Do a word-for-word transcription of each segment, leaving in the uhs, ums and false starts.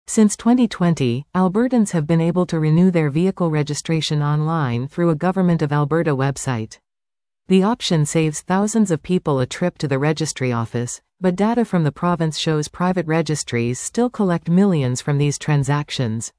Since twenty twenty, Albertans have been able to renew their vehicle registration online through a Government of Alberta website. The option saves thousands of people a trip to the registry office, but data from the province shows private registries still collect millions from these transactions.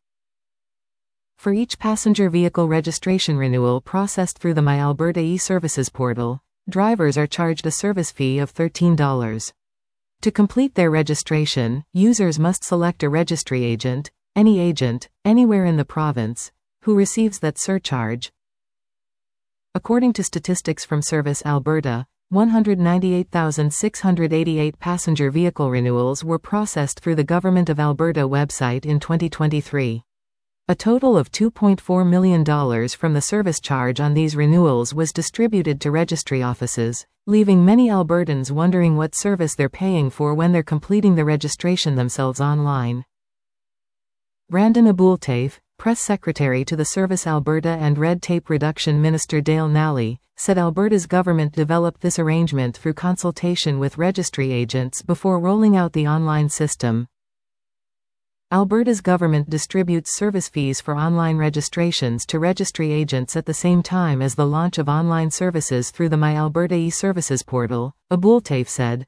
For each passenger vehicle registration renewal processed through the My Alberta e-Services portal, drivers are charged a service fee of thirteen dollars. To complete their registration, users must select a registry agent, any agent, anywhere in the province, who receives that surcharge. According to statistics from Service Alberta, one hundred ninety-eight thousand six hundred eighty-eight passenger vehicle renewals were processed through the Government of Alberta website in twenty twenty-three. A total of two point four million dollars from the service charge on these renewals was distributed to registry offices, leaving many Albertans wondering what service they're paying for when they're completing the registration themselves online. Brandon Aboultaif, Press Secretary to the Service Alberta and Red Tape Reduction Minister Dale Nally, said Alberta's government developed this arrangement through consultation with registry agents before rolling out the online system. Alberta's government distributes service fees for online registrations to registry agents at the same time as the launch of online services through the My Alberta e-Services portal, Aboultaif said.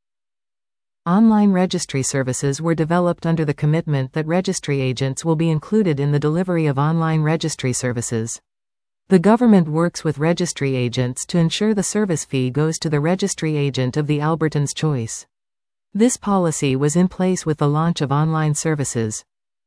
Online registry services were developed under the commitment that registry agents will be included in the delivery of online registry services. The government works with registry agents to ensure the service fee goes to the registry agent of the Albertan's choice. This policy was in place with the launch of online services.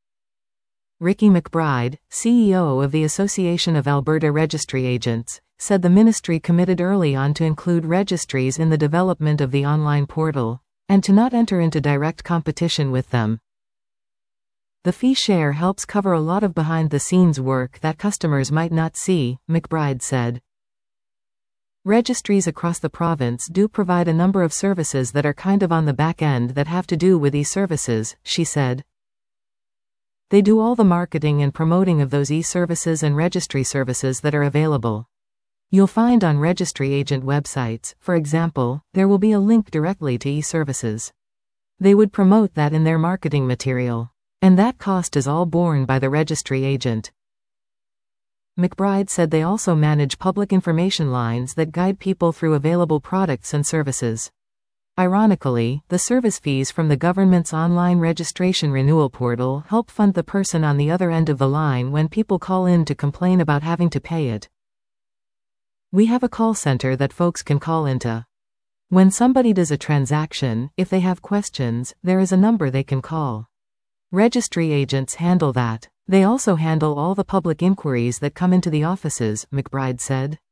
Ricky McBride, C E O of the Association of Alberta Registry Agents, said the ministry committed early on to include registries in the development of the online portal, and to not enter into direct competition with them. The fee share helps cover a lot of behind-the-scenes work that customers might not see, McBride said. Registries across the province do provide a number of services that are kind of on the back end that have to do with e-services, she said. They do all the marketing and promoting of those e-services and registry services that are available. You'll find on registry agent websites, for example, there will be a link directly to e-services. They would promote that in their marketing material. And that cost is all borne by the registry agent. McBride said they also manage public information lines that guide people through available products and services. Ironically, the service fees from the government's online registration renewal portal help fund the person on the other end of the line when people call in to complain about having to pay it. We have a call center that folks can call into. When somebody does a transaction, if they have questions, there is a number they can call. Registry agents handle that. They also handle all the public inquiries that come into the offices, McBride said.